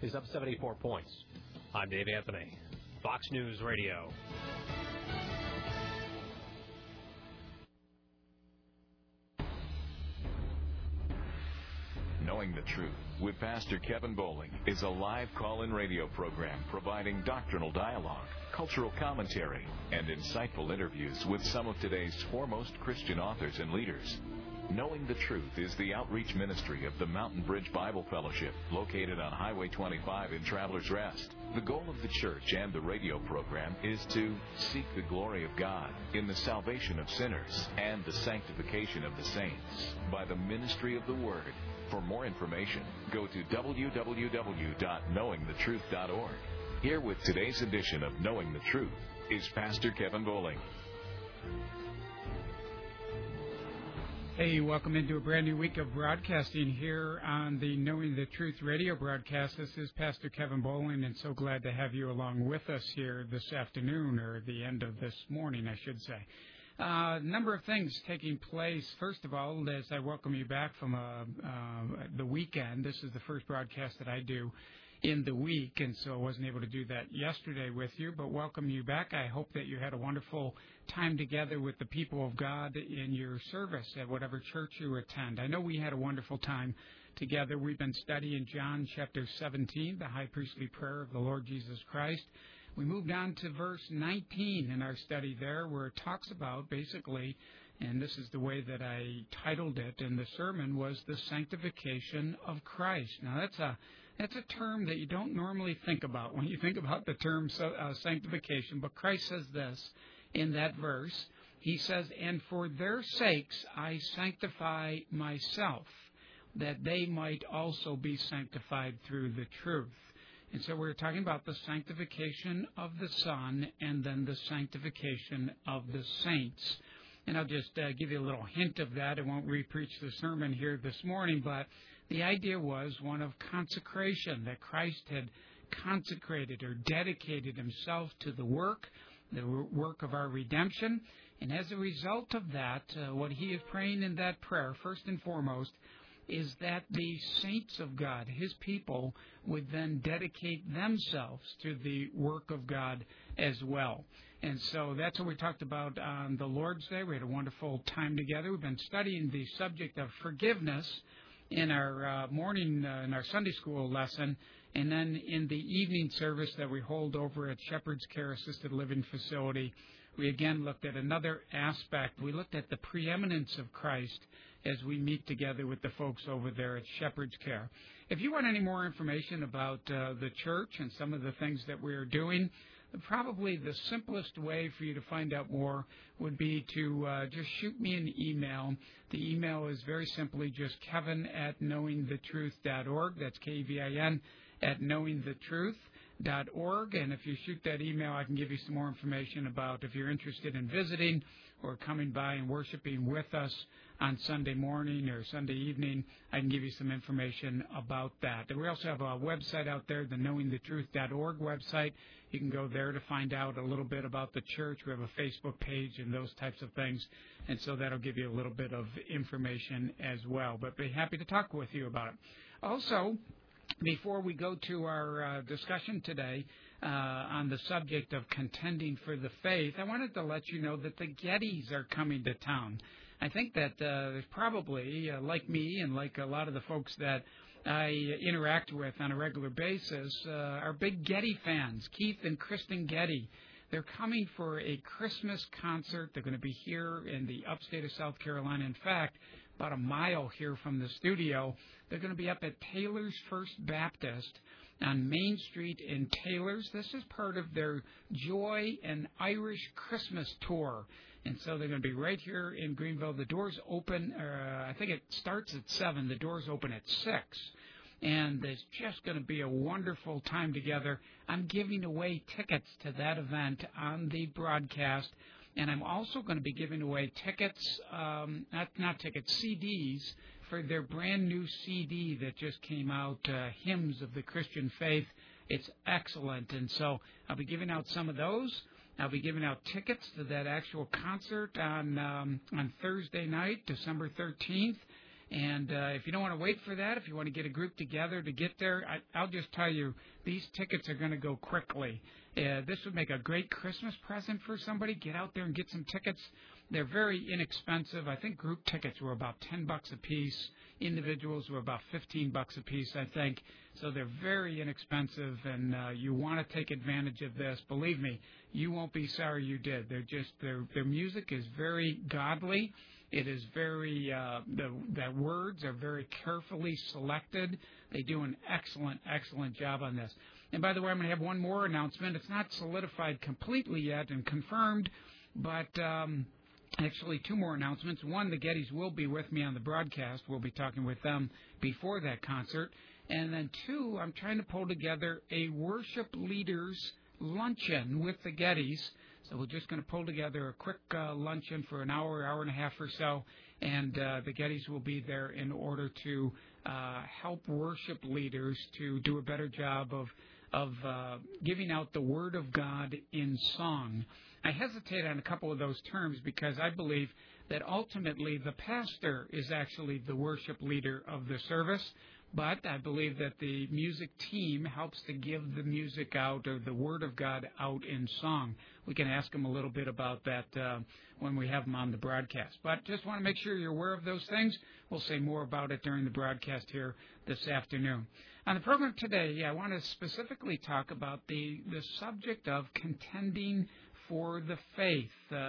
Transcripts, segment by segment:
is up 74 points. I'm Dave Anthony, Fox News Radio. Knowing the Truth with Pastor Kevin Bowling is a live call-in radio program providing doctrinal dialogue, cultural commentary, and insightful interviews with some of today's foremost Christian authors and leaders. Knowing the Truth is the outreach ministry of the Mountain Bridge Bible Fellowship, located on Highway 25 in Travelers Rest. The goal of the church and the radio program is to seek the glory of God in the salvation of sinners and the sanctification of the saints by the ministry of the Word. For more information, go to www.knowingthetruth.org. Here with today's edition of Knowing the Truth is Pastor Kevin Bowling. Hey, welcome into a brand new week of broadcasting here on the Knowing the Truth radio broadcast. This is Pastor Kevin Bowling, and so glad to have you along with us here this afternoon, or the end of this morning, I should say. A number of things taking place. First of all, as I welcome you back from the weekend, this is the first broadcast that I do in the week, and so I wasn't able to do that yesterday with you, but welcome you back. I hope that you had a wonderful time together with the people of God in your service at whatever church you attend. I know we had a wonderful time together. We've been studying John chapter 17, the high priestly prayer of the Lord Jesus Christ. We moved on to verse 19 in our study there, where it talks about basically, and this is the way that I titled it in the sermon, was the sanctification of Christ. Now, that's a term that you don't normally think about when you think about the term sanctification, but Christ says this in that verse. He says, "And for their sakes I sanctify myself, that they might also be sanctified through the truth." And so we're talking about the sanctification of the Son and then the sanctification of the saints. And I'll just give you a little hint of that. I won't re-preach the sermon here this morning, but the idea was one of consecration, that Christ had consecrated or dedicated himself to the work of our redemption. And as a result of that, what he is praying in that prayer, first and foremost, is that the saints of God, his people, would then dedicate themselves to the work of God as well. And so that's what we talked about on the Lord's Day. We had a wonderful time together. We've been studying the subject of forgiveness in our morning, in our Sunday school lesson, and then in the evening service that we hold over at Shepherd's Care Assisted Living Facility, we again looked at another aspect. We looked at the preeminence of Christ as we meet together with the folks over there at Shepherd's Care. If you want any more information about the church and some of the things that we're doing, probably the simplest way for you to find out more would be to just shoot me an email. The email is very simply just kevin@knowingthetruth.org. That's Kevin @knowingthetruth.org. And if you shoot that email, I can give you some more information about if you're interested in visiting or coming by and worshiping with us on Sunday morning or Sunday evening. I can give you some information about that. And we also have a website out there, the knowingthetruth.org website. You can go there to find out a little bit about the church. We have a Facebook page and those types of things. And so that'll give you a little bit of information as well. But be happy to talk with you about it. Also, before we go to our discussion today on the subject of contending for the faith, I wanted to let you know that the Gettys are coming to town. I think that there's probably, like me and like a lot of the folks that I interact with on a regular basis, are big Getty fans, Keith and Kristen Getty. They're coming for a Christmas concert. They're going to be here in the upstate of South Carolina. In fact, about a mile here from the studio. They're going to be up at Taylor's First Baptist on Main Street in Taylor's. This is part of their Joy and Irish Christmas tour. And so they're going to be right here in Greenville. The doors open, I think it starts at 7. The doors open at 6. And it's just going to be a wonderful time together. I'm giving away tickets to that event on the broadcast. And I'm also going to be giving away tickets, not tickets, CDs for their brand new CD that just came out, Hymns of the Christian Faith. It's excellent. And so I'll be giving out some of those. I'll be giving out tickets to that actual concert on Thursday night, December 13th. And if you don't want to wait for that, if you want to get a group together to get there, I'll just tell you, these tickets are going to go quickly. This would make a great Christmas present for somebody. Get out there and get some tickets. They're very inexpensive. I think group tickets were about $10 a piece. Individuals were about $15 a piece, I think. So they're very inexpensive, and you want to take advantage of this. Believe me, you won't be sorry you did. Their music is very godly. It is very, the words are very carefully selected. They do an excellent job on this. And by the way, I'm going to have one more announcement. It's not solidified completely yet and confirmed, but actually two more announcements. One, the Gettys will be with me on the broadcast. We'll be talking with them before that concert. And then two, I'm trying to pull together a worship leaders luncheon with the Gettys. So we're just going to pull together a quick luncheon for an hour and a half or so, and the Gettys will be there in order to help worship leaders to do a better job of giving out the Word of God in song. I hesitate on a couple of those terms because I believe that ultimately the pastor is actually the worship leader of the service, but I believe that the music team helps to give the music out or the Word of God out in song. We can ask them a little bit about that when we have them on the broadcast. But just want to make sure you're aware of those things. We'll say more about it during the broadcast here this afternoon. On the program today, I want to specifically talk about the subject of contending for the faith.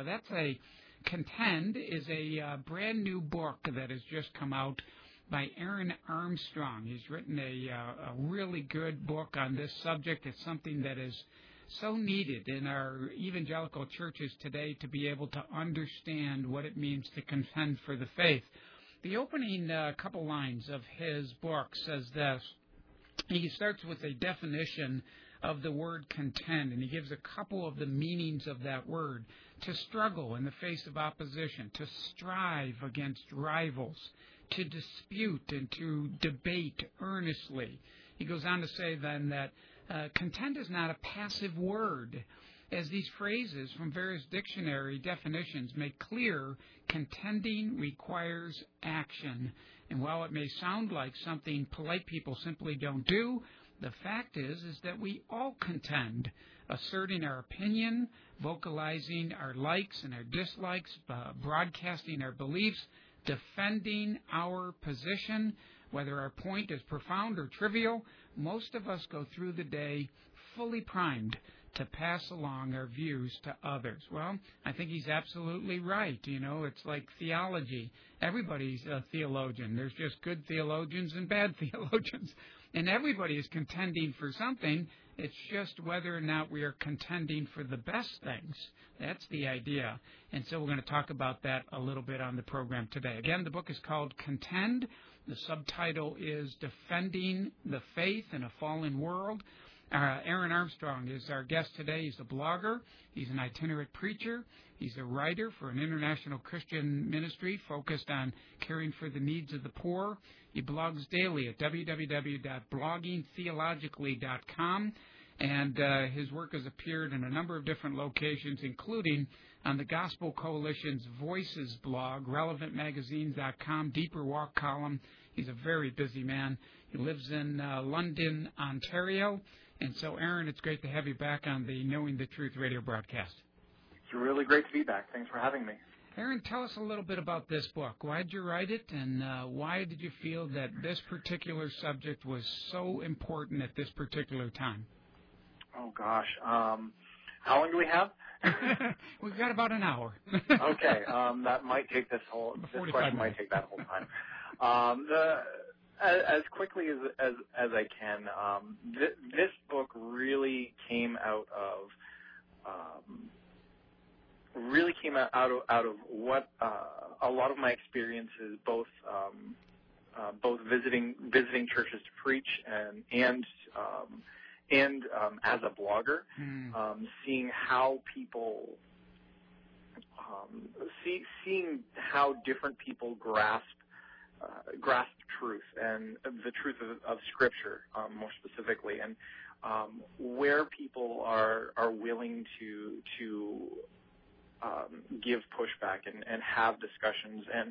Contend is a brand new book that has just come out by Aaron Armstrong. He's written a really good book on this subject. It's something that is so needed in our evangelical churches today to be able to understand what it means to contend for the faith. The opening couple lines of his book says this. He starts with a definition of the word contend, and he gives a couple of the meanings of that word. To struggle in the face of opposition, to strive against rivals, to dispute and to debate earnestly. He goes on to say then that contend is not a passive word. As these phrases from various dictionary definitions make clear, contending requires action. And while it may sound like something polite people simply don't do, the fact is that we all contend, asserting our opinion, vocalizing our likes and our dislikes, broadcasting our beliefs, defending our position, whether our point is profound or trivial. Most of us go through the day fully primed to pass along our views to others. Well, I think he's absolutely right. You know, it's like theology. Everybody's a theologian. There's just good theologians and bad theologians. And everybody is contending for something. It's just whether or not we are contending for the best things. That's the idea. And so we're going to talk about that a little bit on the program today. Again, the book is called Contend. The subtitle is Defending the Faith in a Fallen World. Aaron Armstrong is our guest today. He's a blogger. He's an itinerant preacher. He's a writer for an international Christian ministry focused on caring for the needs of the poor. He blogs daily at www.bloggingtheologically.com, and his work has appeared in a number of different locations, including on the Gospel Coalition's Voices blog, relevantmagazine.com, Deeper Walk column. He's a very busy man. He lives in London, Ontario. And so, Aaron, it's great to have you back on the Knowing the Truth radio broadcast. It's really great to be back. Thanks for having me. Aaron, tell us a little bit about this book. Why did you write it, and why did you feel that this particular subject was so important at this particular time? Oh, gosh. How long do we have? We've got about an hour. Okay. That might take this question might take that whole time. As quickly as I can, this book really came out of what a lot of my experiences, both visiting churches to preach and as a blogger, seeing how people seeing how different people grasp truth and the truth of Scripture, more specifically, and where people are willing to give pushback and have discussions, and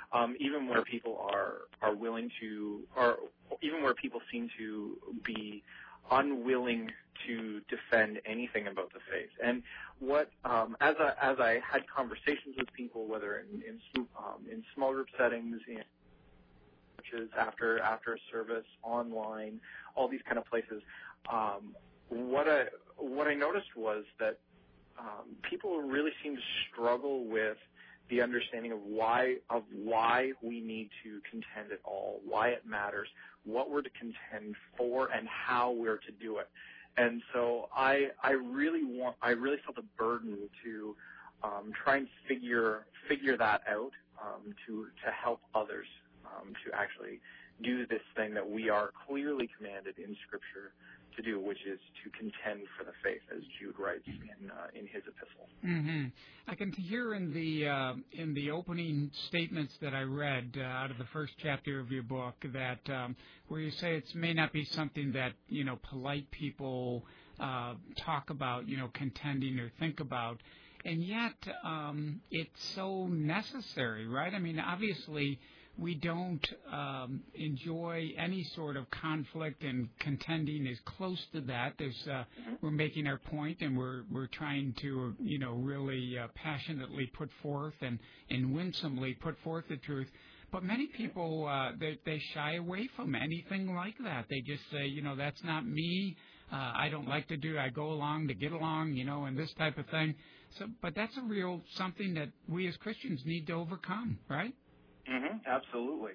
even where people are willing to, or even where people seem to be unwilling to defend anything about the faith. And what, as I had conversations with people, whether in small group settings, in churches, after a service, online, all these kind of places, what I noticed was that people really seem to struggle with the understanding of why we need to contend at all, why it matters, what we're to contend for, and how we're to do it. And so I really felt a burden to try and figure that out, to help others to actually do this thing that we are clearly commanded in Scripture to do, which is to contend for the faith, as Jude writes in his epistle. Mm-hmm. I can hear in the opening statements that I read out of the first chapter of your book that where you say it may not be something that polite people talk about, contending or think about, and yet it's so necessary, right? I mean, obviously, we don't enjoy any sort of conflict, and contending is close to that. We're making our point, and we're trying to really passionately put forth and winsomely put forth the truth. But many people they shy away from anything like that. They just say, that's not me. I don't like to do. I go along to get along, and this type of thing. So, but that's a real something that we as Christians need to overcome, right? Mm-hmm. Absolutely.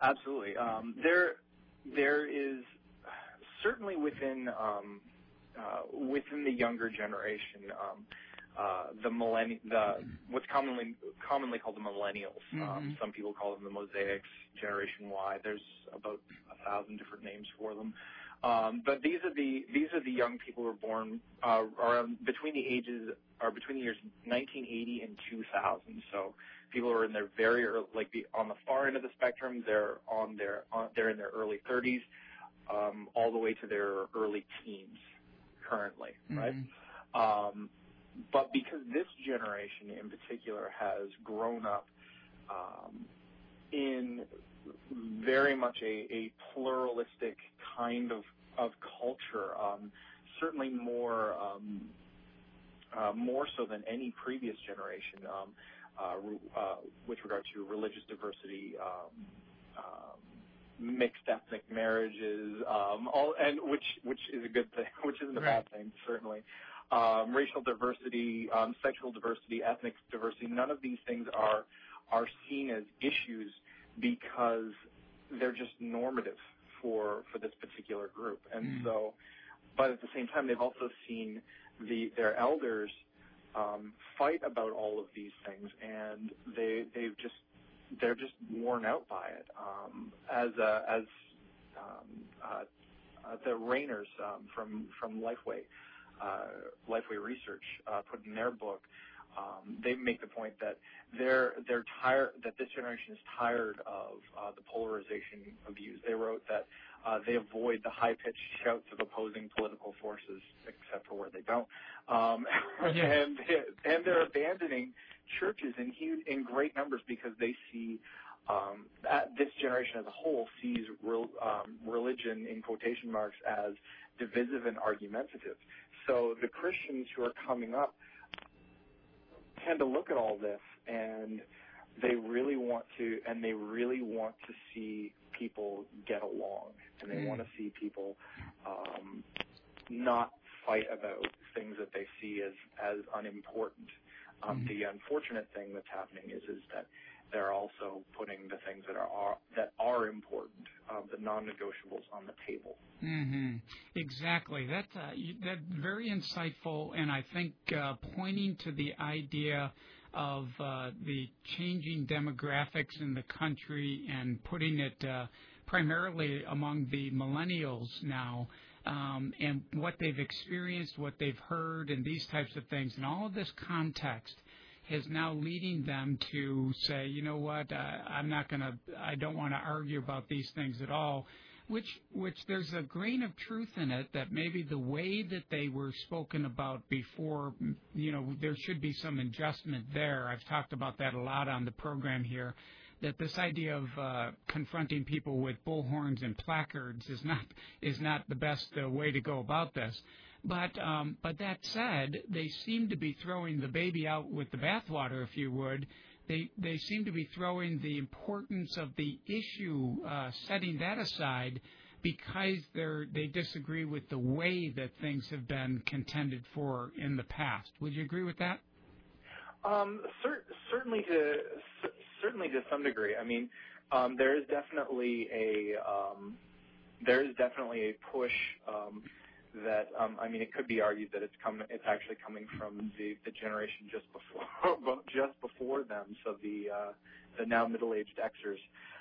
There is certainly within the younger generation, what's commonly called the millennials. Mm-hmm. Some people call them the Mosaics, Generation Y. There's about 1,000 different names for them. But these are the young people who were born between the years 1980 and 2000. So people who are in their very early, on the far end of the spectrum, they're in their early 30s, all the way to their early teens currently, right? Mm-hmm. But because this generation in particular has grown up in very much a pluralistic kind of culture, certainly more so than any previous generation, with regard to religious diversity, mixed ethnic marriages, which is a good thing, which isn't a bad thing, certainly. Racial diversity, sexual diversity, ethnic diversity, none of these things are seen as issues because they're just normative for this particular group. And so, but at the same time, they've also seen their elders fight about all of these things, and they're just worn out by it. As the Rainers from Lifeway Research put in their book, they make the point that they're tired, that this generation is tired of the polarization of views. They wrote that they avoid the high-pitched shouts of opposing political forces, except for where they don't, and they're abandoning churches in great numbers because they see this generation as a whole sees religion, in quotation marks, as divisive and argumentative. So the Christians who are coming up tend to look at all this, and they really want to see people get along, and they want to see people not fight about things that they see as unimportant. The unfortunate thing that's happening is that they're also putting the things that are important, the non-negotiables, on the table. Mm-hmm. Exactly. That's very insightful, and I think pointing to the idea of the changing demographics in the country and putting it primarily among the millennials now, and what they've experienced, what they've heard, and these types of things, and all of this context is now leading them to say, you know what, I don't want to argue about these things at all, which there's a grain of truth in it that maybe the way that they were spoken about before, there should be some adjustment there. I've talked about that a lot on the program here, that this idea of confronting people with bullhorns and placards is not the best way to go about this. But that said, they seem to be throwing the baby out with the bathwater, if you would. They seem to be throwing the importance of the issue, setting that aside, because they disagree with the way that things have been contended for in the past. Would you agree with that? Certainly to some degree. I mean, there is definitely a push that I mean, it could be argued that it's actually coming from the generation just before them, so the now middle-aged Xers,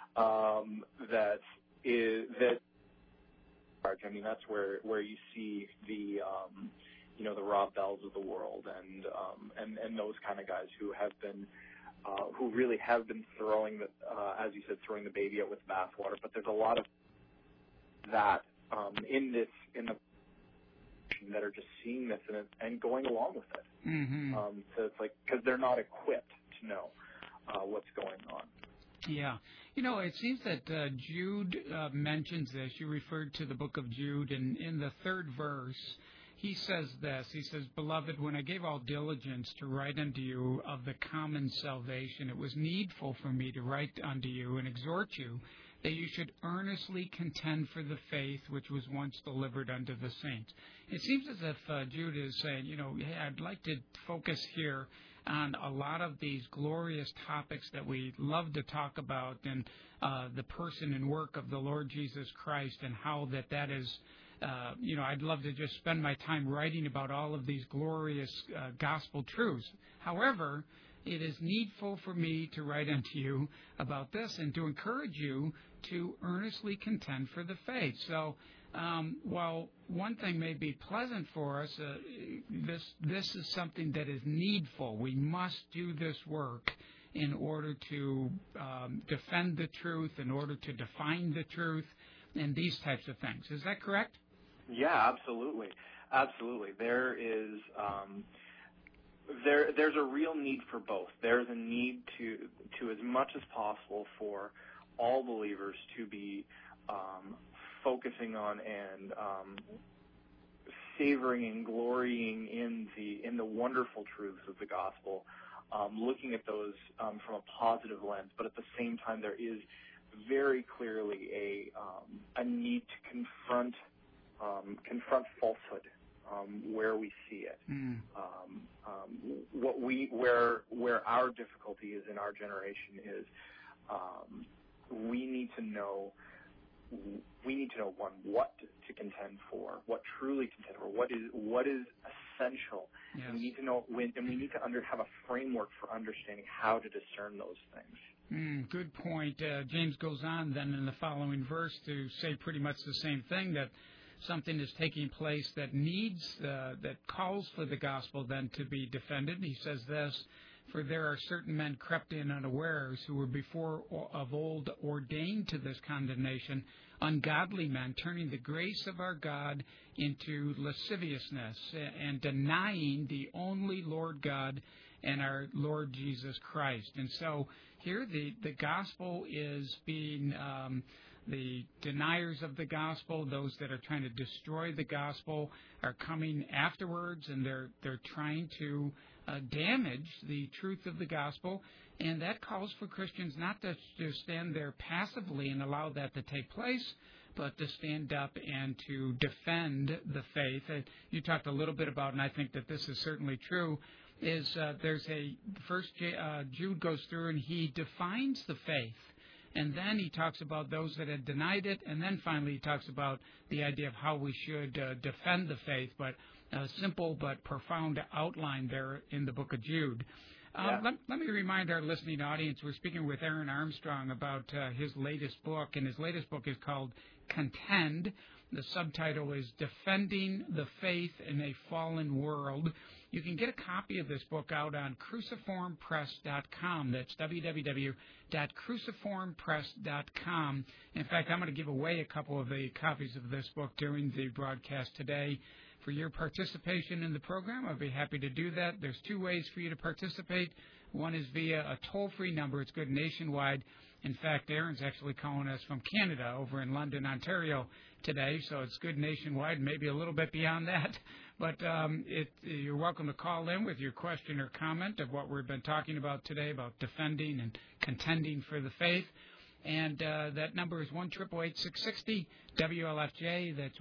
I mean, that's where you see the the Rob Bells of the world and those kind of guys who have been who really have been throwing as you said, throwing the baby out with bathwater. But there's a lot of that in the that are just seeing this and going along with it. Mm-hmm. So it's like, because they're not equipped to know what's going on. Yeah. It seems that Jude mentions this. You referred to the book of Jude, and in the 3rd verse, he says this. He says, "Beloved, when I gave all diligence to write unto you of the common salvation, it was needful for me to write unto you and exhort you that you should earnestly contend for the faith which was once delivered unto the saints." It seems as if Jude is saying, hey, I'd like to focus here on a lot of these glorious topics that we love to talk about, and the person and work of the Lord Jesus Christ, and how that is, I'd love to just spend my time writing about all of these glorious gospel truths. However, it is needful for me to write unto you about this and to encourage you to earnestly contend for the faith. So while one thing may be pleasant for us, this is something that is needful. We must do this work in order to defend the truth, in order to define the truth, and these types of things. Is that correct? Yeah, absolutely. Absolutely. There is there's a real need for both. There's a need to as much as possible for all believers to be focusing on and savoring and glorying in the wonderful truths of the gospel, looking at those from a positive lens. But at the same time, there is very clearly a need to confront falsehood where we see it. Where our difficulty is in our generation is we need to know one, what to contend for, what truly contend for, what is essential. Yes. And we need to know and we need to have a framework for understanding how to discern those things. Good point. James goes on then in the following verse to say pretty much the same thing, that something is taking place that needs, that calls for the gospel then to be defended. He says this, "For there are certain men crept in unawares, who were before of old ordained to this condemnation, ungodly men, turning the grace of our God into lasciviousness, and denying the only Lord God and our Lord Jesus Christ." And so here the gospel is being, the deniers of the gospel, those that are trying to destroy the gospel, are coming afterwards, and they're trying to damage the truth of the gospel. And that calls for Christians not to stand there passively and allow that to take place, but to stand up and to defend the faith. You talked a little bit about, and I think that this is certainly true, is there's first Jude goes through and he defines the faith. And then he talks about those that had denied it, and then finally he talks about the idea of how we should defend the faith, but a simple but profound outline there in the book of Jude. Let me remind our listening audience, we're speaking with Aaron Armstrong about his latest book, and his latest book is called Contend. The subtitle is Defending the Faith in a Fallen World. You can get a copy of this book out on cruciformpress.com. That's www.cruciformpress.com. In fact, I'm going to give away a couple of the copies of this book during the broadcast today. For your participation in the program, I'll be happy to do that. There's two ways for you to participate. One is via a toll-free number. It's good nationwide. In fact, Aaron's actually calling us from Canada over in London, Ontario today, so it's good nationwide, maybe a little bit beyond that. But you're welcome to call in with your question or comment of what we've been talking about today, about defending and contending for the faith. And that number is 1-888-660-WLFJ. That's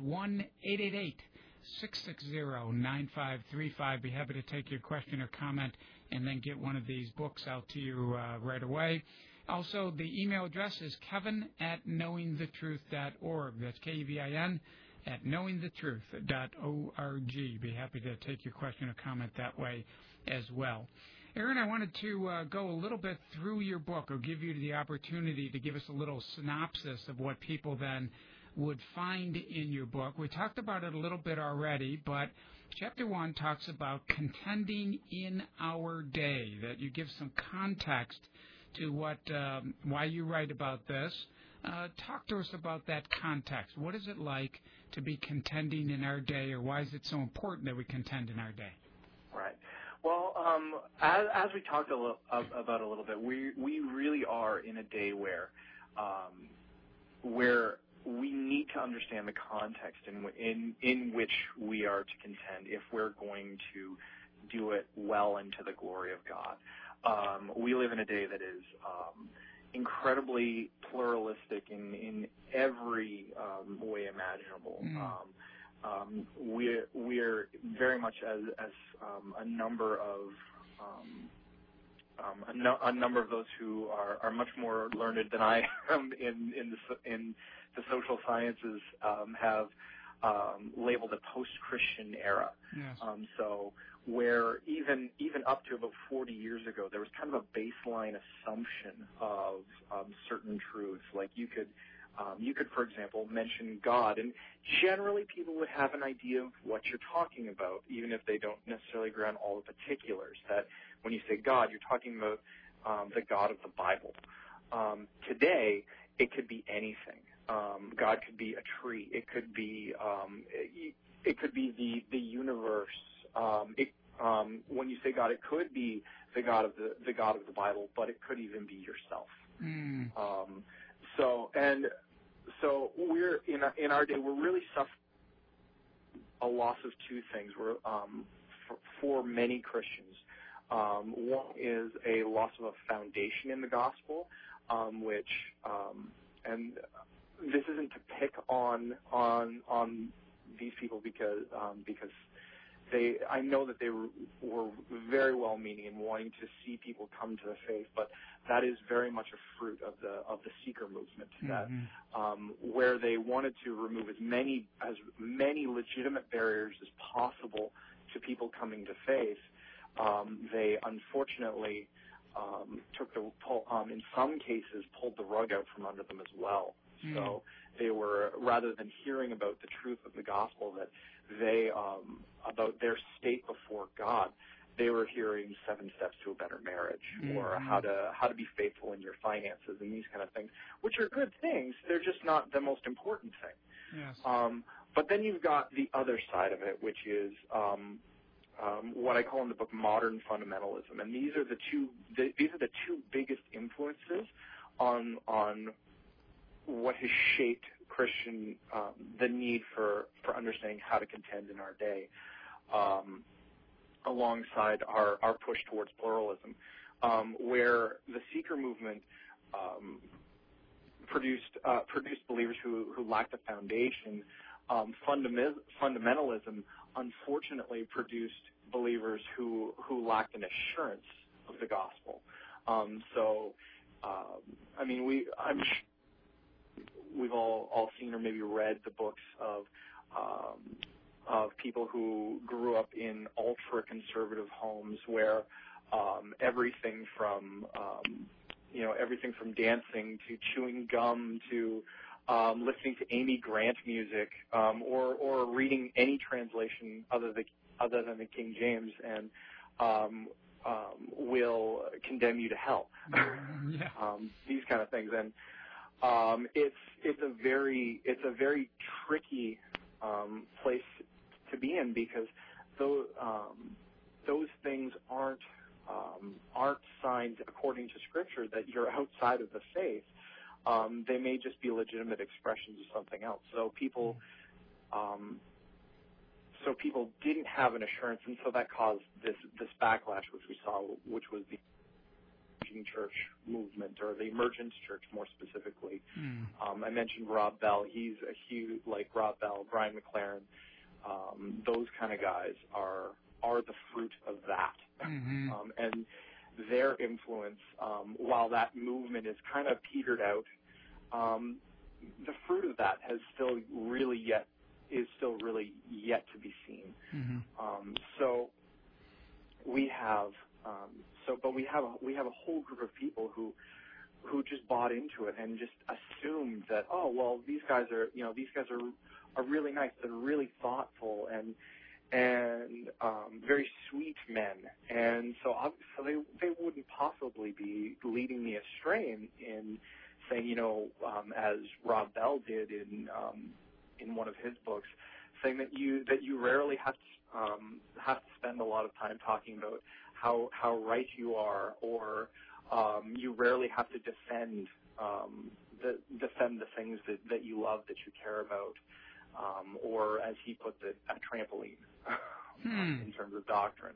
1-888-660-9535. Be happy to take your question or comment and then get one of these books out to you right away. Also, the email address is kevin@knowingthetruth.org. That's Kevin at knowingthetruth.org. Be happy to take your question or comment that way as well. Aaron, I wanted to go a little bit through your book, or give you the opportunity to give us a little synopsis of what people then would find in your book. We talked about it a little bit already, but Chapter 1 talks about contending in our day, that you give some context to why you write about this. Talk to us about that context. What is it like to be contending in our day, or why is it so important that we contend in our day? Right. Well, as we talked about a little bit, we really are in a day where we need to understand the context in which we are to contend if we're going to do it well and to the glory of God. We live in a day that is incredibly pluralistic in every way imaginable. We're very much as a number of a number of those who are much more learned than I am in the social sciences have labeled a post-Christian era. Yes. So where even up to about 40 years ago, there was kind of a baseline assumption of certain truths. Like you could, for example, mention God, and generally people would have an idea of what you're talking about, even if they don't necessarily agree on all the particulars. That when you say God, you're talking about the God of the Bible. Today, it could be anything. God could be a tree. It could be the universe. When you say God, it could be the God of the Bible, but it could even be yourself. So we're in our day, we're really suffering a loss of two things. We're for many Christians. One is a loss of a foundation in the gospel, which and this isn't to pick on these people because I know that they were very well-meaning in wanting to see people come to the faith, but that is very much a fruit of the seeker movement. That where they wanted to remove as many legitimate barriers as possible to people coming to faith, they unfortunately in some cases pulled the rug out from under them as well. So they were, rather than hearing about the truth of the gospel, that they about their state before God, they were hearing 7 steps to a better marriage, or how to be faithful in your finances, and these kind of things, which are good things. They're just not the most important thing. Yes. But then you've got the other side of it, which is what I call in the book modern fundamentalism, and these are the two biggest influences on what has shaped Christian the need for understanding how to contend in our day, alongside our push towards pluralism, where the seeker movement produced believers who lacked a foundation. Fundamentalism unfortunately produced believers who lacked an assurance of the gospel. We've all seen or maybe read the books of people who grew up in ultra-conservative homes where everything from dancing to chewing gum to listening to Amy Grant music or reading any translation other than the King James and will condemn you to hell. These kind of things, and it's a very tricky place to be in, because those things aren't aren't signs according to Scripture that you're outside of the faith. They may just be legitimate expressions of something else. So people didn't have an assurance, and so that caused this backlash, which we saw, which was the emerging church movement, or the emergence church more specifically. I mentioned Rob Bell. He's a huge, like Rob Bell, Brian McLaren. Those kind of guys are the fruit of that. And their influence, while that movement is kind of petered out, the fruit of that is still really yet to be seen. So we have we have a whole group of people who just bought into it and just assumed that, oh, well, these guys are really nice, they're really thoughtful and very sweet men, and so they wouldn't possibly be leading me astray in saying, as Rob Bell did in one of his books, saying that you rarely have to spend a lot of time talking about how right you are, or you rarely have to defend the things that you love, that you care about, or as he puts it, a trampoline in terms of doctrine.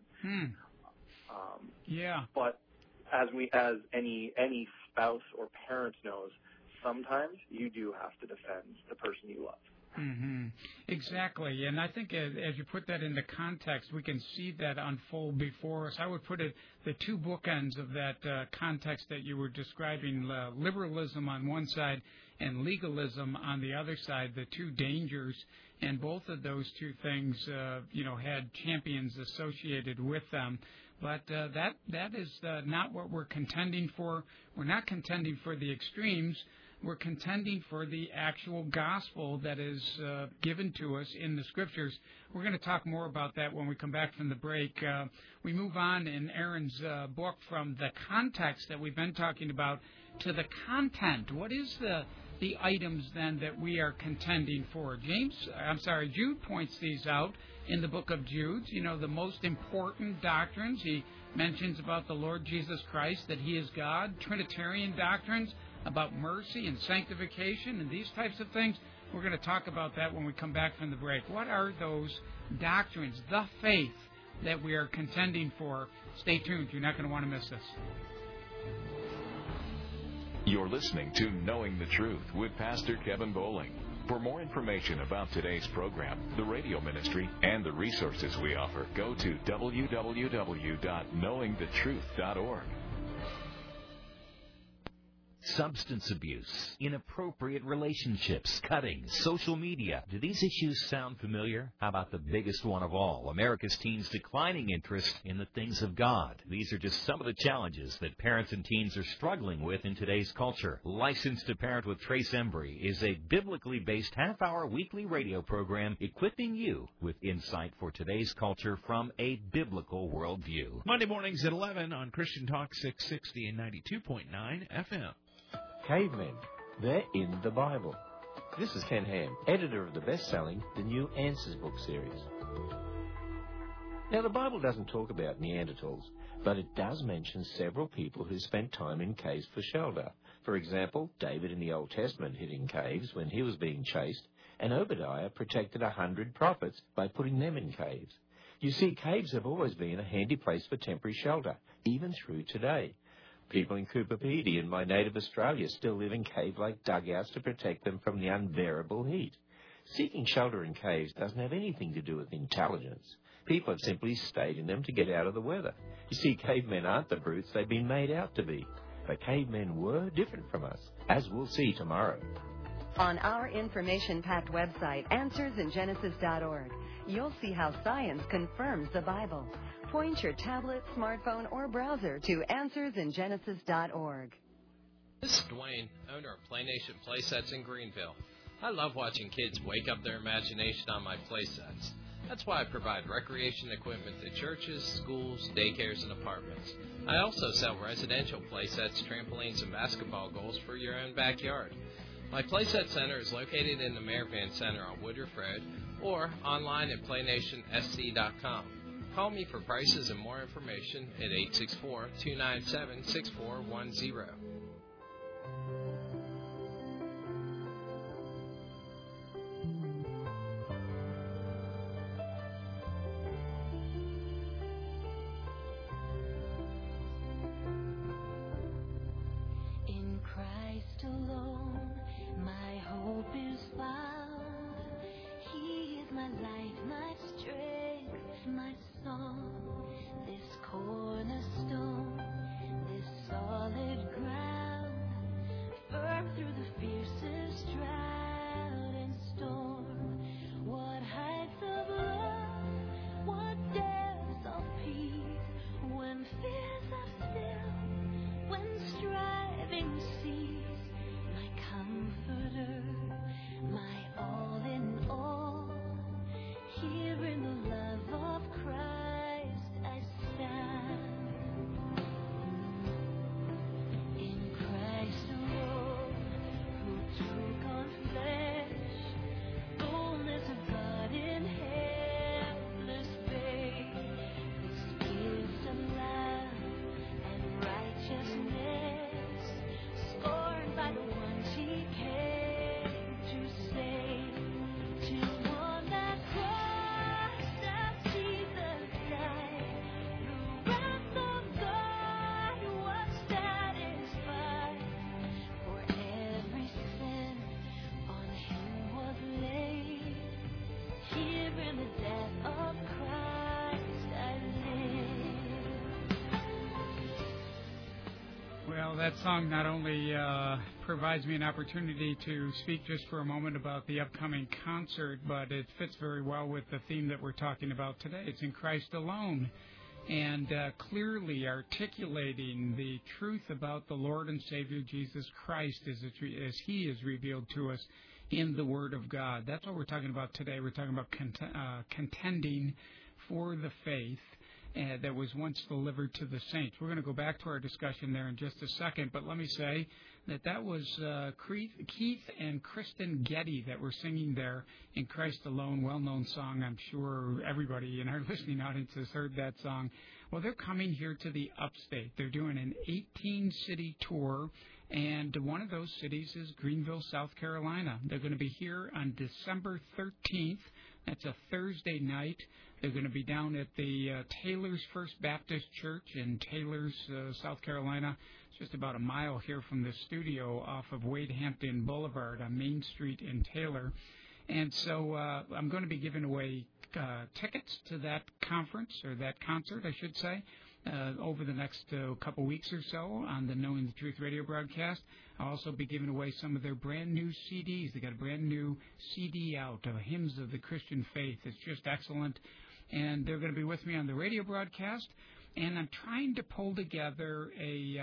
But as any spouse or parent knows, sometimes you do have to defend the person you love. Exactly, and I think as you put that into context, we can see that unfold before us. I would put it, the two bookends of that context that you were describing, liberalism on one side and legalism on the other side, the two dangers, and both of those two things, had champions associated with them. But that is not what we're contending for. We're not contending for the extremes. We're contending for the actual gospel that is given to us in the Scriptures. We're going to talk more about that when we come back from the break. We move on in Aaron's book from the context that we've been talking about to the content. What is the items then that we are contending for? Jude points these out in the book of Jude. The most important doctrines. He mentions about the Lord Jesus Christ, that He is God, Trinitarian doctrines, about mercy and sanctification and these types of things. We're going to talk about that when we come back from the break. What are those doctrines, the faith that we are contending for? Stay tuned. You're not going to want to miss this. You're listening to Knowing the Truth with Pastor Kevin Bowling. For more information about today's program, the radio ministry, and the resources we offer, go to www.knowingthetruth.org. Substance abuse, inappropriate relationships, cutting, social media. Do these issues sound familiar? How about the biggest one of all, America's teens' declining interest in the things of God? These are just some of the challenges that parents and teens are struggling with in today's culture. Licensed to Parent with Trace Embry is a biblically based half-hour weekly radio program equipping you with insight for today's culture from a biblical worldview. Monday mornings at 11 on Christian Talk 660 and 92.9 FM. Cavemen. They're in the Bible. This is Ken Ham, editor of the best-selling The New Answers book series. Now, the Bible doesn't talk about Neanderthals, but it does mention several people who spent time in caves for shelter. For example, David in the Old Testament hid in caves when he was being chased, and Obadiah protected 100 prophets by putting them in caves. You see, caves have always been a handy place for temporary shelter, even through today. People in Cooper Pedy in my native Australia still live in cave-like dugouts to protect them from the unbearable heat. Seeking shelter in caves doesn't have anything to do with intelligence. People have simply stayed in them to get out of the weather. You see, cavemen aren't the brutes they've been made out to be. But cavemen were different from us, as we'll see tomorrow. On our information-packed website, AnswersInGenesis.org, you'll see how science confirms the Bible. Point your tablet, smartphone, or browser to AnswersInGenesis.org. This is Dwayne, owner of PlayNation Playsets in Greenville. I love watching kids wake up their imagination on my playsets. That's why I provide recreation equipment to churches, schools, daycares, and apartments. I also sell residential playsets, trampolines, and basketball goals for your own backyard. My Playset Center is located in the Mayor Van Center on Woodruff Road or online at PlayNationSC.com. Call me for prices and more information at 864-297-6410. That song not only provides me an opportunity to speak just for a moment about the upcoming concert, but it fits very well with the theme that we're talking about today. It's in Christ alone, and clearly articulating the truth about the Lord and Savior Jesus Christ as He is revealed to us in the Word of God. That's what we're talking about today. We're talking about contending for the faith that was once delivered to the saints. We're going to go back to our discussion there in just a second, but let me say that was Keith and Kristen Getty that were singing there in Christ Alone, well-known song. I'm sure everybody in our listening audience has heard that song. Well, they're coming here to the upstate. They're doing an 18-city tour, and one of those cities is Greenville, South Carolina. They're going to be here on December 13th. That's a Thursday night. They're going to be down at the Taylor's First Baptist Church in Taylor's, South Carolina. It's just about a mile here from the studio off of Wade Hampton Boulevard on Main Street in Taylor. And so I'm going to be giving away tickets to that conference, or that concert, I should say, over the next couple weeks or so on the Knowing the Truth radio broadcast. I'll also be giving away some of their brand new CDs. They got a brand new CD out, Hymns of the Christian Faith. It's just excellent. And they're going to be with me on the radio broadcast. And I'm trying to pull together a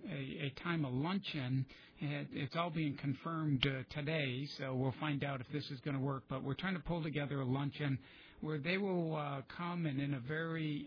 time of luncheon. It's all being confirmed today, so we'll find out if this is going to work. But we're trying to pull together a luncheon where they will come and in a very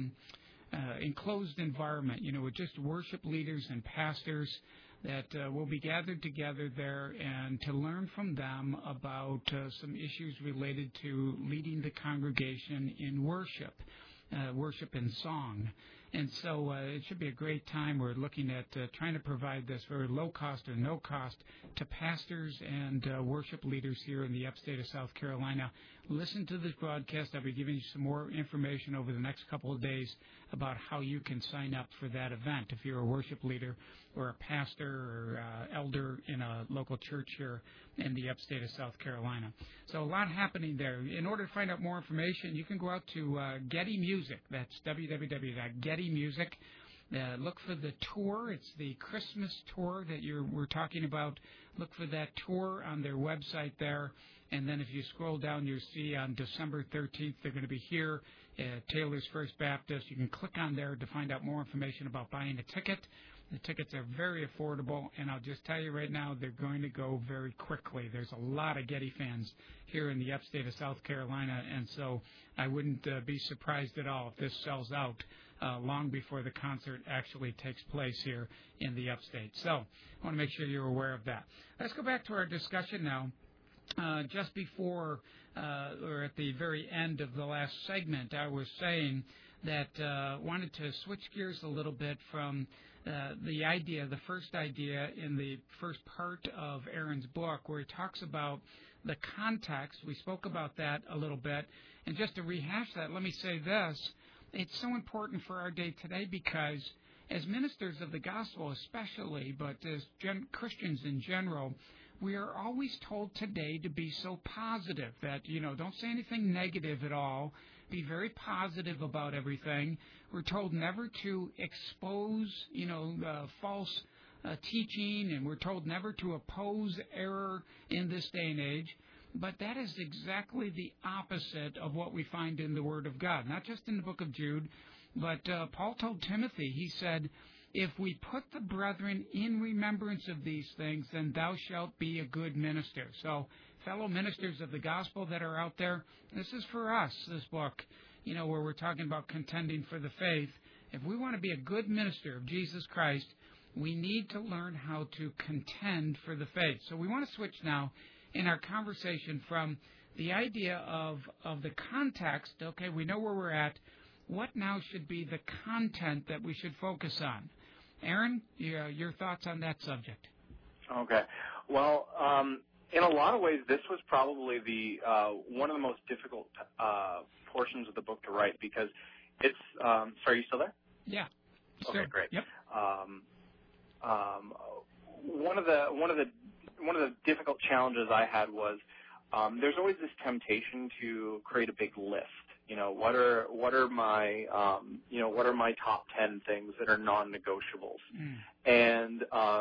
enclosed environment, with just worship leaders and pastors that will be gathered together there, and to learn from them about some issues related to leading the congregation in worship and song. And so it should be a great time. We're looking at trying to provide this very low cost or no cost to pastors and worship leaders here in the upstate of South Carolina. Listen to this broadcast. I'll be giving you some more information over the next couple of days about how you can sign up for that event if you're a worship leader or a pastor or elder in a local church here in the upstate of South Carolina. So a lot happening there. In order to find out more information, you can go out to Getty Music. That's www.gettymusic. Look for the tour. It's the Christmas tour that we're talking about. Look for that tour on their website there. And then if you scroll down, you'll see on December 13th, they're going to be here at Taylor's First Baptist. You can click on there to find out more information about buying a ticket. The tickets are very affordable, and I'll just tell you right now, they're going to go very quickly. There's a lot of Getty fans here in the upstate of South Carolina, and so I wouldn't be surprised at all if this sells out long before the concert actually takes place here in the upstate. So I want to make sure you're aware of that. Let's go back to our discussion now just before or at the very end of the last segment, I was saying that wanted to switch gears a little bit from the first idea in the first part of Aaron's book, where he talks about the context. We spoke about that a little bit. And just to rehash that, let me say this. It's so important for our day today because as ministers of the gospel especially, but as Christians in general, we are always told today to be so positive that, don't say anything negative at all. Be very positive about everything. We're told never to expose, false teaching, and we're told never to oppose error in this day and age. But that is exactly the opposite of what we find in the Word of God, not just in the book of Jude, but Paul told Timothy, he said, if we put the brethren in remembrance of these things, then thou shalt be a good minister. So, fellow ministers of the gospel that are out there, this is for us, this book, where we're talking about contending for the faith. If we want to be a good minister of Jesus Christ, we need to learn how to contend for the faith. So we want to switch now in our conversation from the idea of the context. Okay, we know where we're at. What now should be the content that we should focus on? Aaron, your thoughts on that subject? Okay. Well, in a lot of ways, this was probably the one of the most difficult portions of the book to write because it's. Sorry, are you still there? Yeah. Okay, great. Yep. One of the difficult challenges I had was there's always this temptation to create a big list. What are my top 10 things that are non-negotiables, and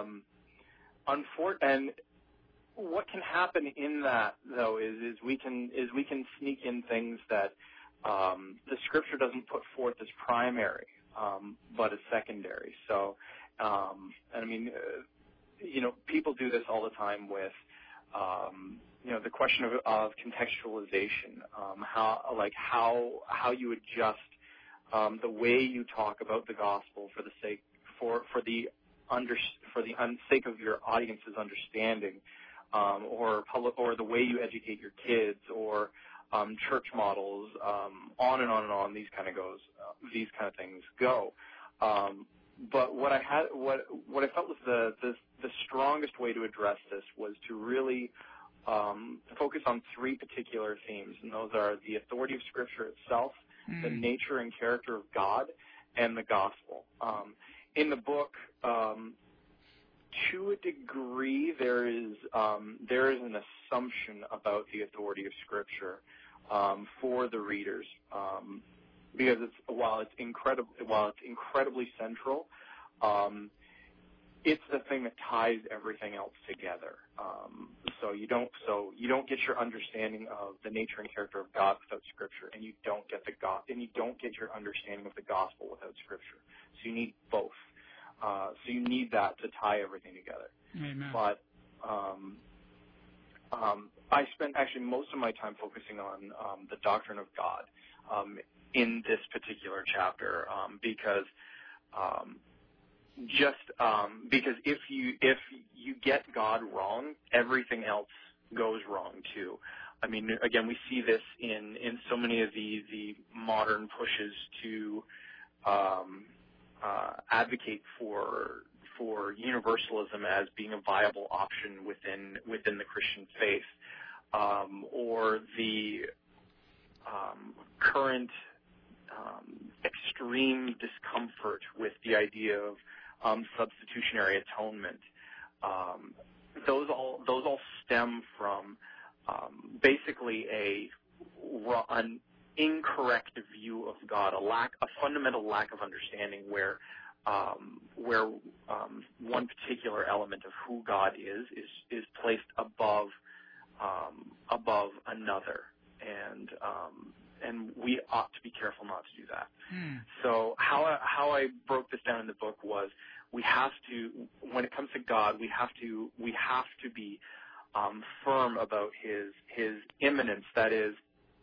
what can happen in that though is we can sneak in things that the Scripture doesn't put forth as primary, but as secondary. So, and I mean, people do this all the time with. The question of contextualization, how you adjust the way you talk about the gospel for the sake of your audience's understanding, or the way you educate your kids, or church models, on and on and on. These kind of things go. But what I felt was the strongest way to address this was to really focus on three particular themes, and those are the authority of Scripture itself, the nature and character of God, and the gospel. In the book, to a degree, there is an assumption about the authority of Scripture for the readers, because while it's incredibly central, it's the thing that ties everything else together. So you don't get your understanding of the nature and character of God without Scripture, and you don't get your understanding of the gospel without Scripture. So you need both. So you need that to tie everything together. Amen. But I spent actually most of my time focusing on the doctrine of God in this particular chapter, because if you get God wrong, everything else goes wrong too. I mean, again, we see this in so many of the modern pushes to advocate for universalism as being a viable option within the Christian faith, or the current extreme discomfort with the idea of substitutionary atonement. Those all stem from basically an incorrect view of God, a fundamental lack of understanding where one particular element of who God is placed above another, and we ought to be careful not to do that. So how I broke this down in the book was, we have to, when it comes to God, we have to be firm about his immanence, that is,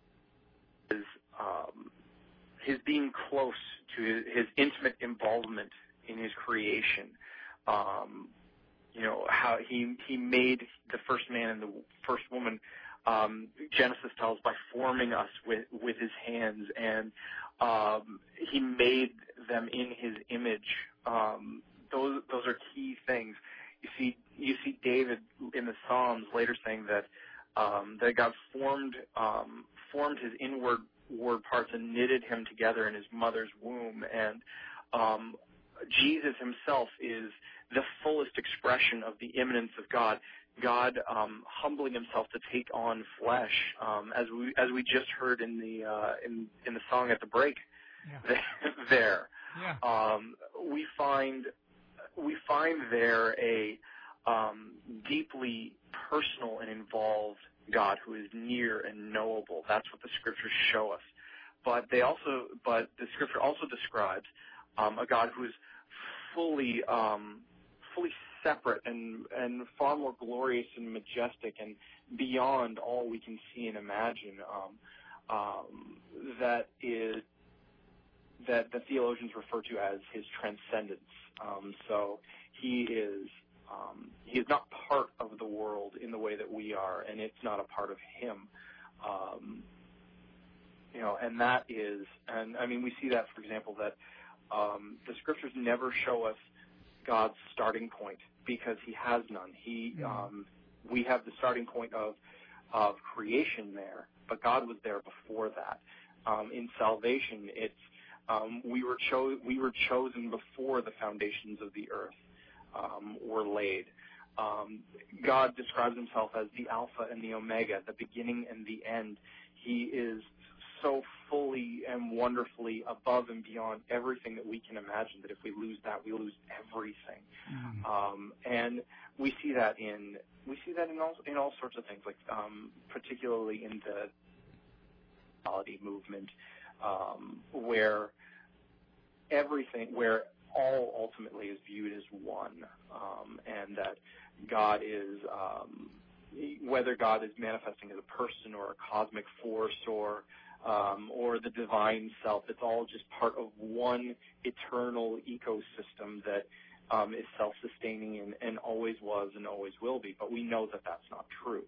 his being close to his intimate involvement in his creation, how he made the first man and the first woman. Genesis tells by forming us with his hands, and he made them in his image. Those are key things. You see David in the Psalms later saying that God formed his inward parts and knitted him together in his mother's womb, and Jesus himself is the fullest expression of the immanence of God. God humbling himself to take on flesh, as we just heard in the song at the break. Yeah. There, yeah. We find there a deeply personal and involved God who is near and knowable. That's what the scriptures show us. But the scripture also describes a God who is fully separate and far more glorious and majestic and beyond all we can see and imagine. That the theologians refer to as his transcendence. So he is not part of the world in the way that we are, and it's not a part of him. And that is, and I mean, we see that, for example, that the scriptures never show us God's starting point because he has none. We have the starting point of creation there, but God was there before that. In salvation, it's we were chosen before the foundations of the earth were laid. God describes himself as the Alpha and the Omega, the beginning and the end. He is so fully and wonderfully above and beyond everything that we can imagine that if we lose that, we lose everything. And we see that in all sorts of things, like particularly in the spirituality movement, where all ultimately is viewed as one, and that God is, whether God is manifesting as a person or a cosmic force or the divine self, it's all just part of one eternal ecosystem that is self-sustaining and always was and always will be. But we know that that's not true.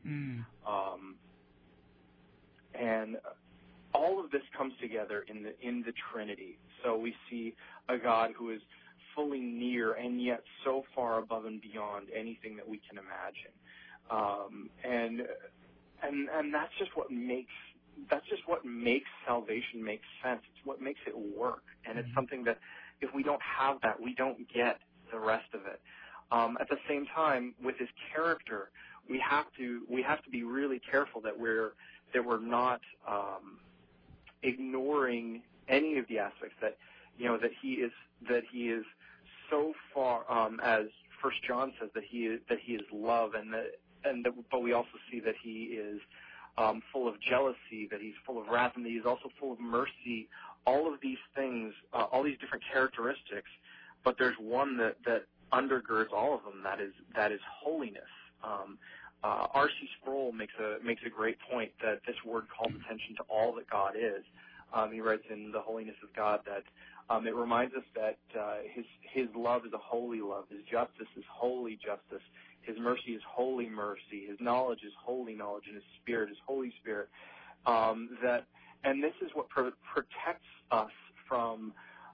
And all of this comes together in the Trinity. So we see a God who is fully near and yet so far above and beyond anything that we can imagine. And that's just what makes salvation make sense. It's what makes it work. And it's something that if we don't have that, we don't get the rest of it. At the same time, with his character, we have to be really careful that we're not ignoring any of the aspects that he is so far, as 1 John says, that he is love, but we also see that he is full of jealousy, that he's full of wrath, and that he's also full of mercy. All of these things, all these different characteristics, but there's one that undergirds all of them. That is holiness. R.C. Sproul makes a great point that this word calls attention to all that God is. He writes in The Holiness of God that it reminds us that his love is a holy love. His justice is holy justice. His mercy is holy mercy. His knowledge is holy knowledge, and his spirit is Holy Spirit. And this is what protects us from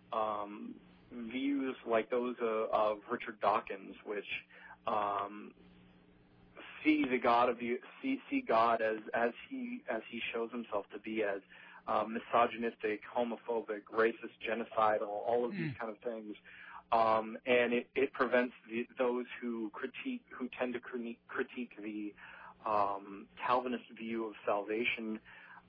views like those of Richard Dawkins, which see God as he shows himself to be, as misogynistic, homophobic, racist, genocidal, all of these kind of things. And it prevents those who tend to critique the Calvinist view of salvation.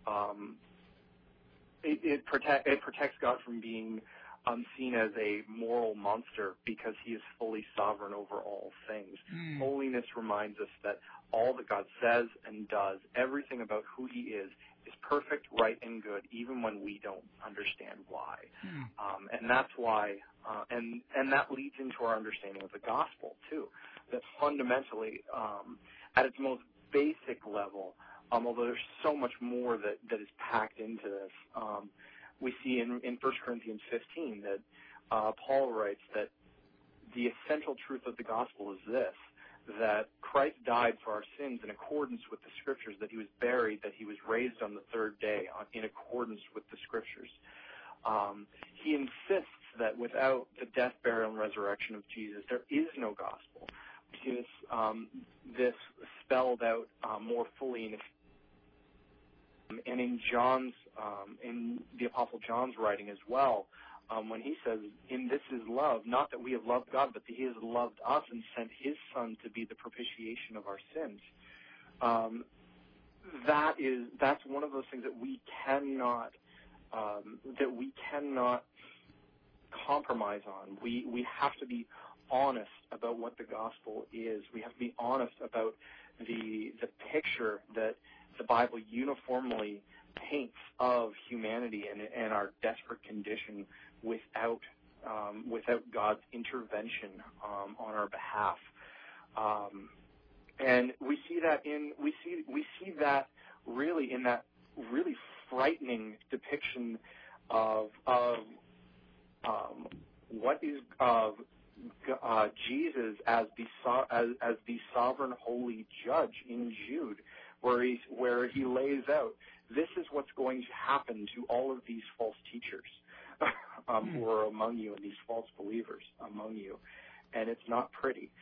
It protects God from being seen as a moral monster because he is fully sovereign over all things. Holiness reminds us that all that God says and does, everything about who he is perfect, right, and good, even when we don't understand why. And that's why, and that leads into our understanding of the gospel, too, that fundamentally, at its most basic level, although there's so much more that is packed into this, we see in 1 Corinthians 15 that Paul writes that the essential truth of the gospel is this, that Christ died for our sins in accordance with the Scriptures, that he was buried, that he was raised on the third day in accordance with the Scriptures. He insists that without the death, burial, and resurrection of Jesus, there is no gospel. We see this spelled out more fully in John's, in the Apostle John's writing as well, when he says, "In this is love, not that we have loved God, but that he has loved us and sent his Son to be the propitiation of our sins." That's one of those things that we cannot compromise on. We have to be honest about what the gospel is. We have to be honest about the picture that the Bible uniformly paints of humanity and our desperate condition without God's intervention on our behalf. And we see that really in that really frightening depiction of what is Jesus as the sovereign holy judge in Jude, where he lays out, this is what's going to happen to all of these false teachers who are among you, and these false believers among you, and it's not pretty.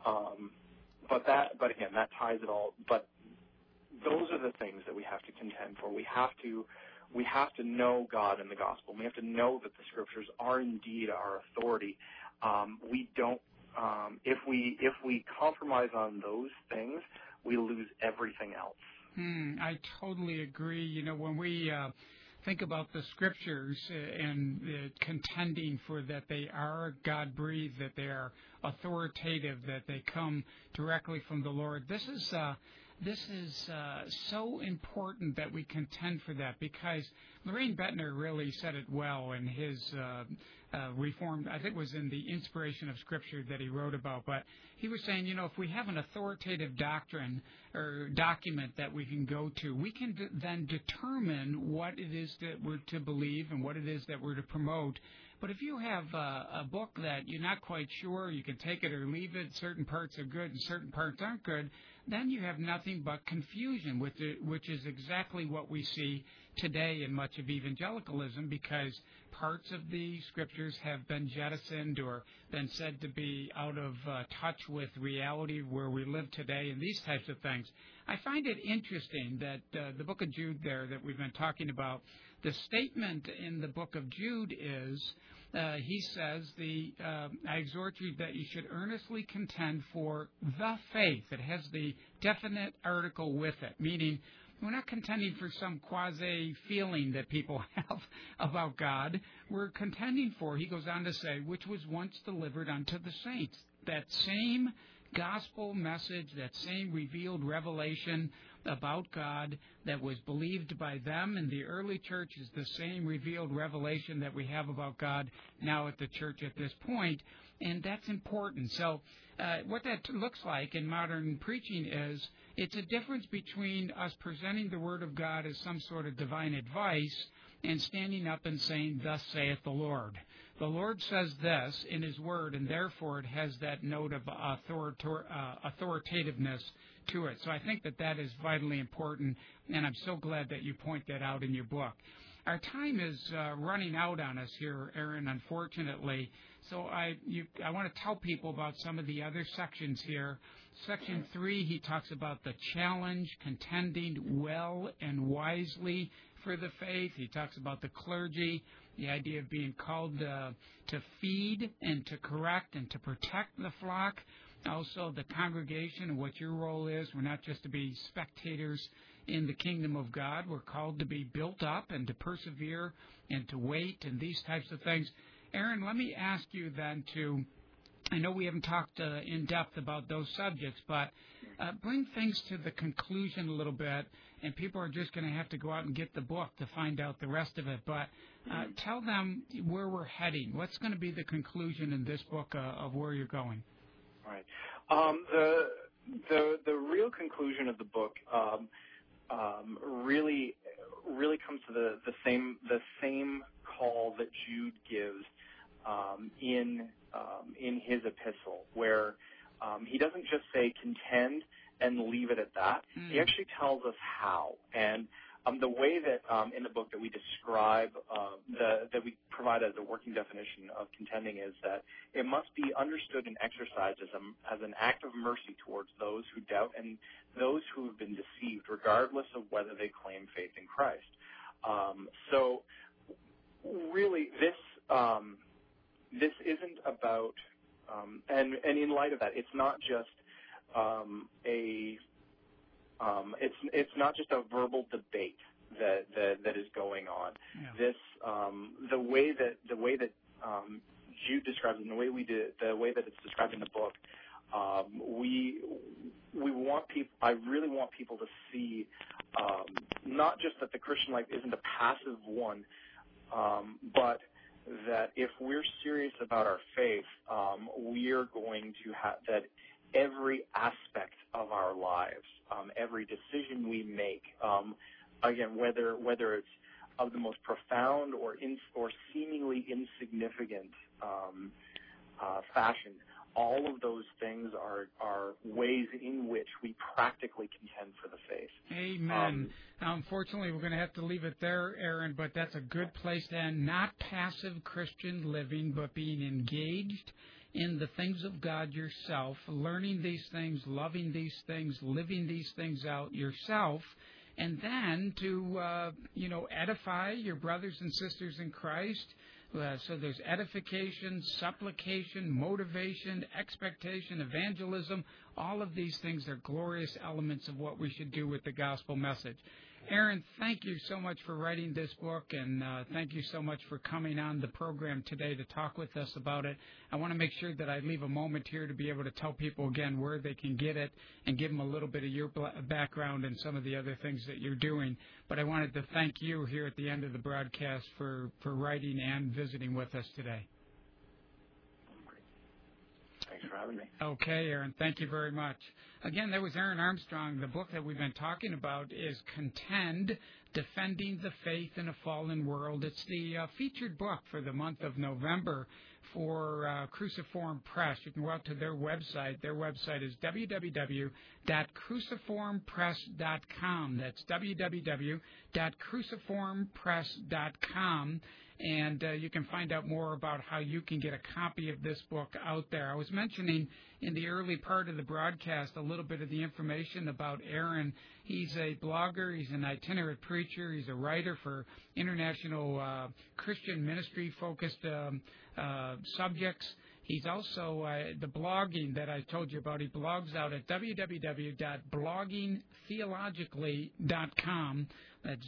But again, that ties it all. But those are the things that we have to contend for. We have to know God and the gospel. We have to know that the Scriptures are indeed our authority. We don't. If we compromise on those things, we lose everything else. I totally agree. You know, when we think about the Scriptures and contending for that they are God-breathed, that they are authoritative, that they come directly from the Lord, this is so important that we contend for that, because Loraine Boettner really said it well in his Reformed, I think it was in the Inspiration of Scripture that he wrote about, but he was saying, you know, if we have an authoritative doctrine or document that we can go to, we can then determine what it is that we're to believe and what it is that we're to promote. But if you have a book that you're not quite sure, you can take it or leave it, certain parts are good and certain parts aren't good, then you have nothing but confusion, which is exactly what we see today in much of evangelicalism, because parts of the Scriptures have been jettisoned or been said to be out of touch with reality where we live today and these types of things. I find it interesting that the book of Jude there that we've been talking about, the statement in the book of Jude is, he says, I exhort you that you should earnestly contend for the faith. It has the definite article with it, meaning we're not contending for some quasi-feeling that people have about God. We're contending for, he goes on to say, which was once delivered unto the saints. That same gospel message, that same revealed revelation about God that was believed by them in the early church is the same revealed revelation that we have about God now at the church at this point, and that's important. So what that looks like in modern preaching is it's a difference between us presenting the Word of God as some sort of divine advice and standing up and saying, thus saith the Lord. The Lord says this in His Word, and therefore it has that note of authoritativeness to it. So I think that is vitally important, and I'm so glad that you point that out in your book. Our time is running out on us here, Aaron, unfortunately. So I want to tell people about some of the other sections here. Section 3, he talks about the challenge, contending well and wisely for the faith. He talks about the clergy, the idea of being called to feed and to correct and to protect the flock. Also, the congregation and what your role is. We're not just to be spectators in the kingdom of God. We're called to be built up and to persevere and to wait and these types of things. Aaron, let me ask you then I know we haven't talked in depth about those subjects, but bring things to the conclusion a little bit, and people are just going to have to go out and get the book to find out the rest of it. But tell them where we're heading. What's going to be the conclusion in this book of where you're going? Right. The real conclusion of the book really comes to the same call that Jude gives in his epistle, where he doesn't just say contend and leave it at that. He actually tells us how. And the way that in the book that we describe, that we provide as a working definition of contending is that it must be understood and exercised as an act of mercy towards those who doubt and those who have been deceived, regardless of whether they claim faith in Christ. So really, this isn't about, and in light of that, it's not just it's not just a verbal debate that is going on. Yeah. This the way that Jude describes it, and the way that it's described in the book, we want people. I really want people to see not just that the Christian life isn't a passive one, but that if we're serious about our faith, we are going to have that every aspect of our lives, every decision we make, again, whether it's of the most profound or seemingly insignificant fashion, all of those things are ways in which we practically contend for the faith. Amen. Unfortunately, we're going to have to leave it there, Aaron, but that's a good place to end. Not passive Christian living, but being engaged in the things of God yourself, learning these things, loving these things, living these things out yourself, and then to, edify your brothers and sisters in Christ. So there's edification, supplication, motivation, expectation, evangelism. All of these things are glorious elements of what we should do with the gospel message. Aaron, thank you so much for writing this book, and thank you so much for coming on the program today to talk with us about it. I want to make sure that I leave a moment here to be able to tell people again where they can get it and give them a little bit of your background and some of the other things that you're doing. But I wanted to thank you here at the end of the broadcast for writing and visiting with us today. Thanks for having me. Okay, Aaron, thank you very much. Again, that was Aaron Armstrong. The book that we've been talking about is Contend, Defending the Faith in a Fallen World. It's the featured book for the month of November for Cruciform Press. You can go out to their website. Their website is www.cruciformpress.com. That's www.cruciformpress.com. And you can find out more about how you can get a copy of this book out there. I was mentioning in the early part of the broadcast a little bit of the information about Aaron. He's a blogger. He's an itinerant preacher. He's a writer for international Christian ministry-focused subjects. He's also the blogging that I told you about. He blogs out at www.bloggingtheologically.com. That's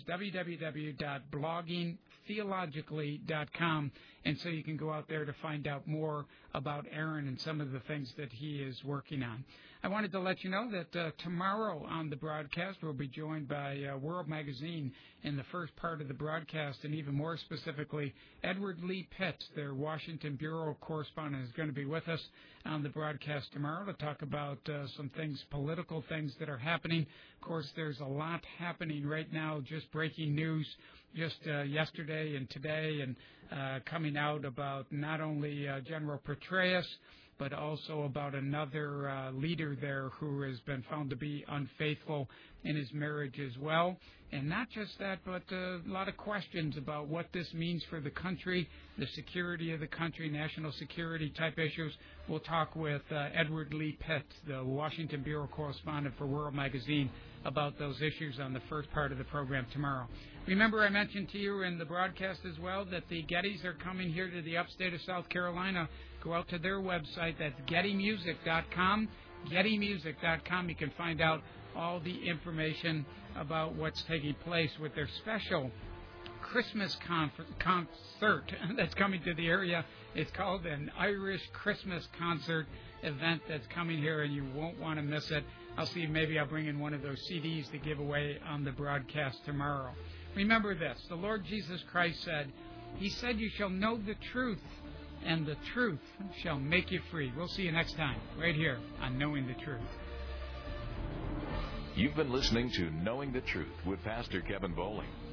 www.bloggingtheologically.com. And so you can go out there to find out more about Aaron and some of the things that he is working on. I wanted to let you know that tomorrow on the broadcast we'll be joined by World Magazine in the first part of the broadcast, and even more specifically, Edward Lee Pitts, their Washington Bureau correspondent, is going to be with us on the broadcast tomorrow to talk about some things, political things that are happening. Of course, there's a lot happening right now, just breaking news just yesterday and today, and coming out about not only General Petraeus, but also about another leader there who has been found to be unfaithful in his marriage as well. And not just that, but a lot of questions about what this means for the country, the security of the country, national security type issues. We'll talk with Edward Lee Pitts, the Washington Bureau correspondent for World Magazine, about those issues on the first part of the program tomorrow. Remember, I mentioned to you in the broadcast as well that the Gettys are coming here to the upstate of South Carolina. Go out to their website. That's GettyMusic.com. GettyMusic.com. You can find out all the information about what's taking place with their special Christmas concert that's coming to the area. It's called an Irish Christmas concert event that's coming here, and you won't want to miss it. I'll see if maybe I'll bring in one of those CDs to give away on the broadcast tomorrow. Remember this, the Lord Jesus Christ said, He said, you shall know the truth, and the truth shall make you free. We'll see you next time, right here on Knowing the Truth. You've been listening to Knowing the Truth with Pastor Kevin Bowling.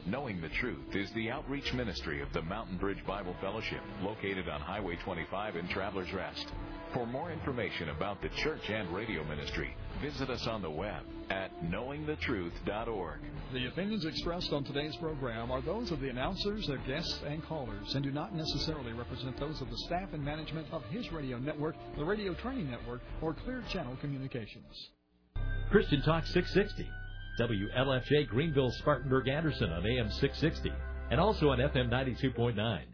Knowing the Truth is the outreach ministry of the Mountain Bridge Bible Fellowship, located on Highway 25 in Travelers Rest. For more information about the church and radio ministry, visit us on the web at knowingthetruth.org. The opinions expressed on today's program are those of the announcers, their guests, and callers, and do not necessarily represent those of the staff and management of His Radio Network, the Radio Training Network, or Clear Channel Communications. Christian Talk 660, WLFJ Greenville, Spartanburg, Anderson on AM 660, and also on FM 92.9.